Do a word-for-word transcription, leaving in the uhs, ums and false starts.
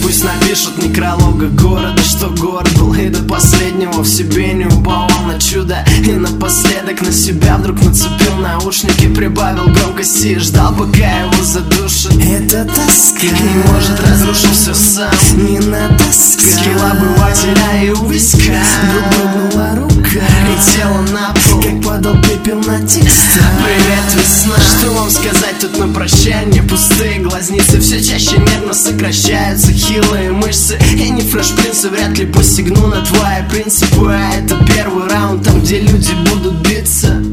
Пусть напишут некролога города, что город был и до последнего в себе не уповал на чудо. И напоследок на себя вдруг нацепил наушники, прибавил громкости и ждал, пока его задушат. Это тоска, и может разрушил все сам. не на тоска. Скилл обывателя и у виска Вдруг дрогнула рука и тело на пол, как падал пепел на текста. Привет, весна. Что вам сказать тут на прощание? Пустые глазницы все чаще нервно сокращаются, хилые мышцы. И не фреш-принцы, вряд ли посягну на твои принципы. А это первый раунд, там где люди будут биться.